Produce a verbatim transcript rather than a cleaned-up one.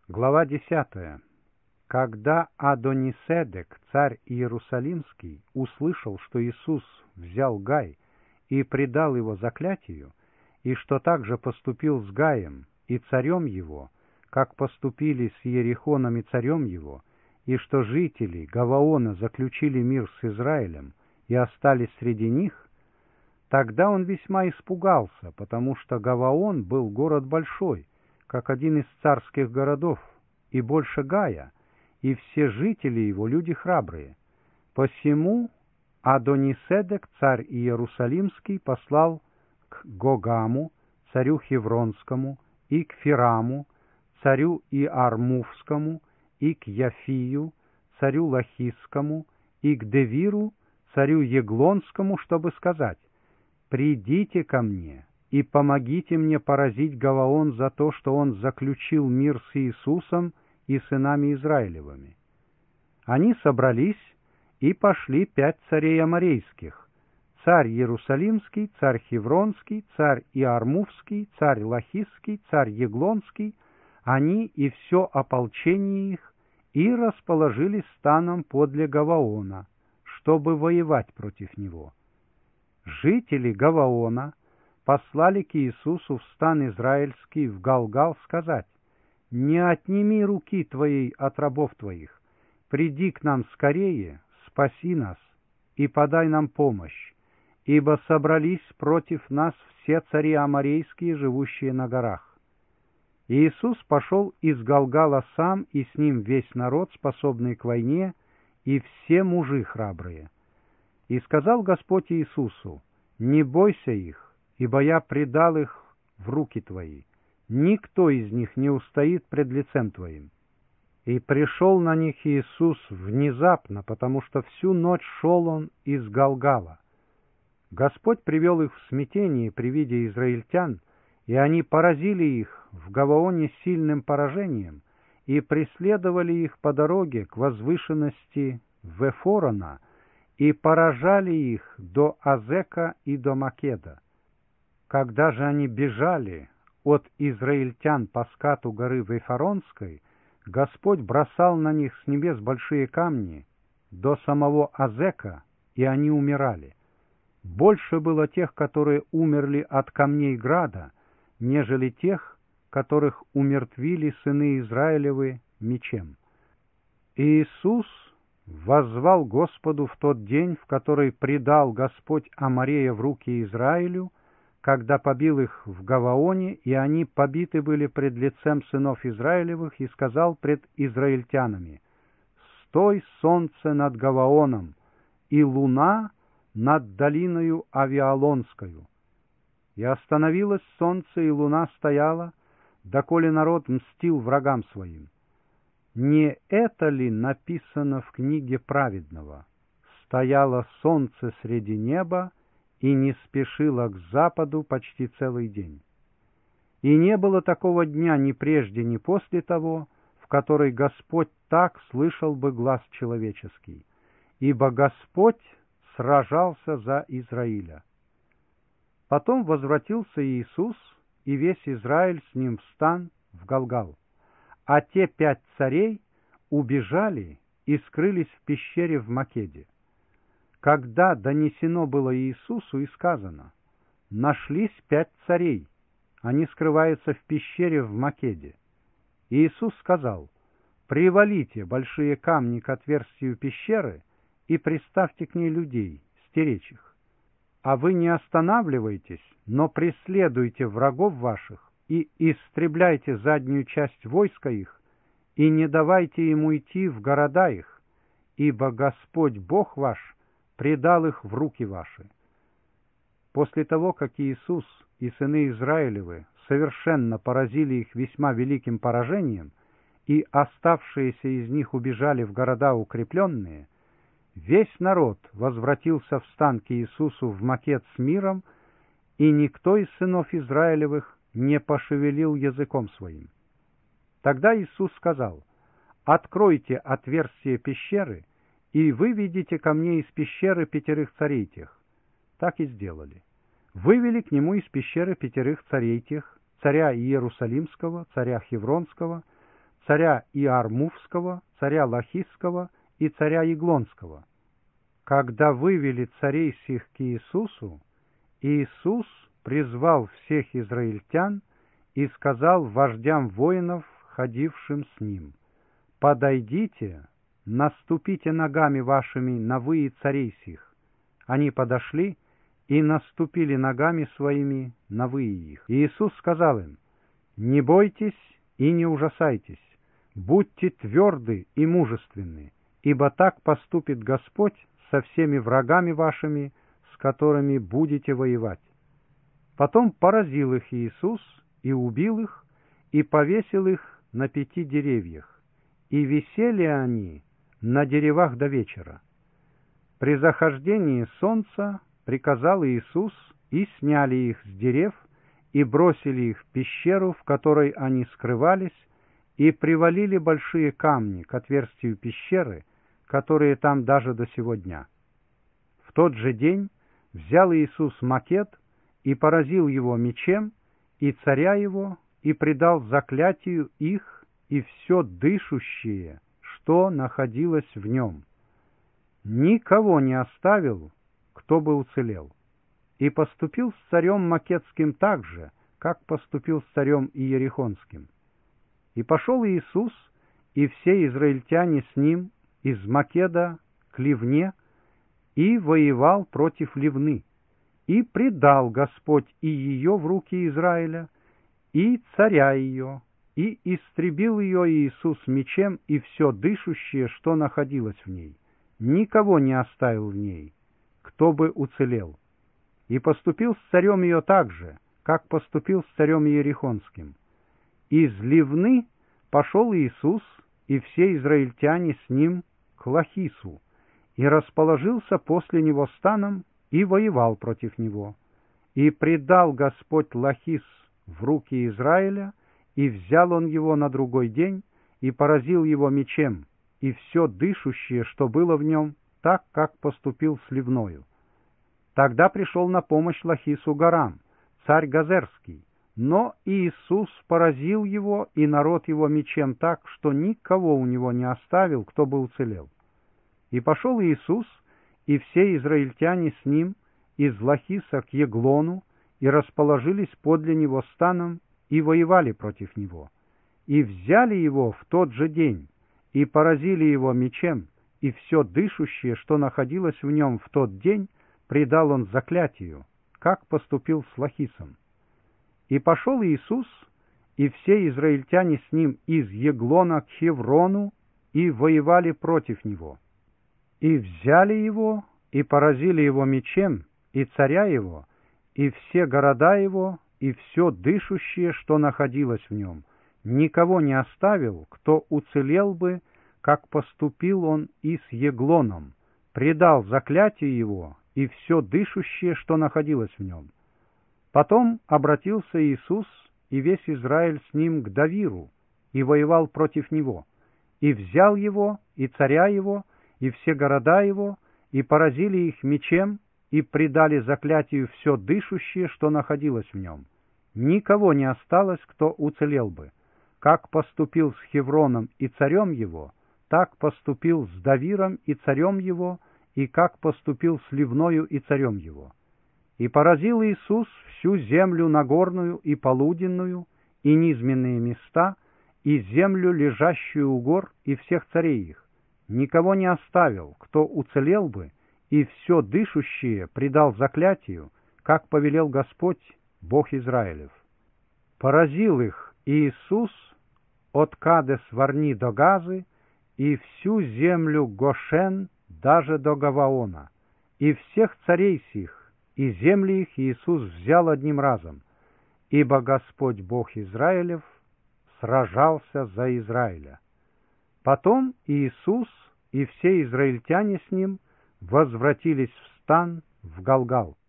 Глава десятая. Когда Адониседек, царь Иерусалимский, услышал, что Иисус взял Гай и предал его заклятию, и что также поступил с Гаем и царем его, как поступили с Иерихоном и царем его, и что жители Гаваона заключили мир с Израилем и остались среди них, тогда он весьма испугался, потому что Гаваон был город большой, как один из царских городов, и больше Гая, и все жители его люди храбрые. Посему Адониседек, царь Иерусалимский, послал к Гогаму, царю Хевронскому, и к Фираму, царю Иармувскому, и к Яфию, царю Лахисскому, и к Девиру, царю Еглонскому, чтобы сказать: «Придите ко мне и помогите мне поразить Гаваон за то, что он заключил мир с Иисусом и сынами Израилевыми». Они собрались и пошли пять царей аморейских: царь Иерусалимский, царь Хевронский, царь Иармувский, царь Лахисский, царь Еглонский, они и все ополчение их, и расположились станом подле Гаваона, чтобы воевать против него. Жители Гаваона послали к Иисусу в стан израильский в Галгал сказать: «Не отними руки твоей от рабов твоих, приди к нам скорее, спаси нас и подай нам помощь, ибо собрались против нас все цари аморейские, живущие на горах». Иисус пошел из Галгала сам, и с ним весь народ, способный к войне, и все мужи храбрые. И сказал Господь Иисусу: «Не бойся их, ибо я предал их в руки твои. Никто из них не устоит пред лицем твоим». И пришел на них Иисус внезапно, потому что всю ночь шел он из Галгала. Господь привел их в смятение при виде израильтян, и они поразили их в Гаваоне сильным поражением и преследовали их по дороге к возвышенности Вефорона, и поражали их до Азека и до Македа. Когда же они бежали от израильтян по скату горы Вефоронской, Господь бросал на них с небес большие камни до самого Азека, и они умирали. Больше было тех, которые умерли от камней града, нежели тех, которых умертвили сыны Израилевы мечем. Иисус воззвал Господу в тот день, в который предал Господь Аморея в руки Израилю, когда побил их в Гаваоне, и они побиты были пред лицем сынов Израилевых, и сказал пред израильтянами: «Стой, солнце, над Гаваоном, и луна над долиною Авиалонскою». И остановилось солнце, и луна стояла, доколе народ мстил врагам своим. Не это ли написано в книге праведного? «Стояло солнце среди неба и не спешило к западу почти целый день». И не было такого дня ни прежде, ни после того, в который Господь так слышал бы глас человеческий, ибо Господь сражался за Израиля. Потом возвратился Иисус, и весь Израиль с ним в стан в Галгал. А те пять царей убежали и скрылись в пещере в Македе. Когда донесено было Иисусу, и сказано: «Нашлись пять царей, они скрываются в пещере в Македе». Иисус сказал: «Привалите большие камни к отверстию пещеры и приставьте к ней людей, стеречь их. А вы не останавливайтесь, но преследуйте врагов ваших и истребляйте заднюю часть войска их, и не давайте им уйти в города их, ибо Господь Бог ваш предал их в руки ваши». После того, как Иисус и сыны Израилевы совершенно поразили их весьма великим поражением, и оставшиеся из них убежали в города укрепленные, весь народ возвратился в стан к Иисусу в Макед с миром, и никто из сынов Израилевых не пошевелил языком своим. Тогда Иисус сказал: «Откройте отверстие пещеры, и выведите ко мне из пещеры пятерых царей тех». Так и сделали. Вывели к нему из пещеры пятерых царей тех, царя Иерусалимского, царя Хевронского, царя Иармувского, царя Лахисского и царя Еглонского. Когда вывели царей сих к Иисусу, Иисус призвал всех израильтян и сказал вождям воинов, ходившим с ним: «Подойдите, наступите ногами вашими на выи царей сих». Они подошли и наступили ногами своими на выи их. И Иисус сказал им: «Не бойтесь и не ужасайтесь, будьте тверды и мужественны, ибо так поступит Господь со всеми врагами вашими, с которыми будете воевать». Потом поразил их Иисус и убил их, и повесил их на пяти деревьях, и висели они на деревах до вечера. При захождении солнца приказал Иисус, и сняли их с дерев, и бросили их в пещеру, в которой они скрывались, и привалили большие камни к отверстию пещеры, которые там даже до сего дня. В тот же день взял Иисус макет и поразил его мечем, и царя его, и предал заклятию их и все дышущее, что находилось в нем. Никого не оставил, кто бы уцелел. И поступил с царем Македским так же, как поступил с царем Иерихонским. И пошел Иисус и все израильтяне с ним из Македа к Ливне, и воевал против Ливны. И предал Господь и ее в руки Израиля, и царя ее, и истребил ее Иисус мечем и все дышущее, что находилось в ней. Никого не оставил в ней, кто бы уцелел. И поступил с царем ее так же, как поступил с царем Иерихонским. Из Ливны пошел Иисус и все израильтяне с ним к Лахису, и расположился после него станом, и воевал против него. И предал Господь Лахис в руки Израиля, и взял он его на другой день, и поразил его мечем, и все дышущее, что было в нем, так, как поступил с Ливною. Тогда пришел на помощь Лахису Гарам, царь Газерский, но Иисус поразил его и народ его мечем так, что никого у него не оставил, кто бы уцелел. И пошел Иисус и все израильтяне с ним из Лахиса к Еглону, и расположились подле него станом, и воевали против него. И взяли его в тот же день, и поразили его мечем, и все дышущее, что находилось в нем в тот день, предал он заклятию, как поступил с Лахисом. И пошел Иисус и все израильтяне с ним из Еглона к Хеврону, и воевали против него. И взяли его, и поразили его мечем, и царя его, и все города его, и все дышущее, что находилось в нем. Никого не оставил, кто уцелел бы, как поступил он и с Еглоном, предал заклятие его, и все дышущее, что находилось в нем. Потом обратился Иисус и весь Израиль с ним к Давиру, и воевал против него, и взял его, и царя его, и все города его, и поразили их мечем, и предали заклятию все дышущее, что находилось в нем. Никого не осталось, кто уцелел бы. Как поступил с Хевроном и царем его, так поступил с Давиром и царем его, и как поступил с Ливною и царем его. И поразил Иисус всю землю нагорную и полуденную, и низменные места, и землю, лежащую у гор, и всех царей их. Никого не оставил, кто уцелел бы, и все дышущее предал заклятию, как повелел Господь, Бог Израилев. Поразил их Иисус от Кадес-Варни до Газы, и всю землю Гошен даже до Гаваона, и всех царей сих, и земли их Иисус взял одним разом, ибо Господь Бог Израилев сражался за Израиля. Потом Иисус и все израильтяне с ним возвратились в стан в Галгал.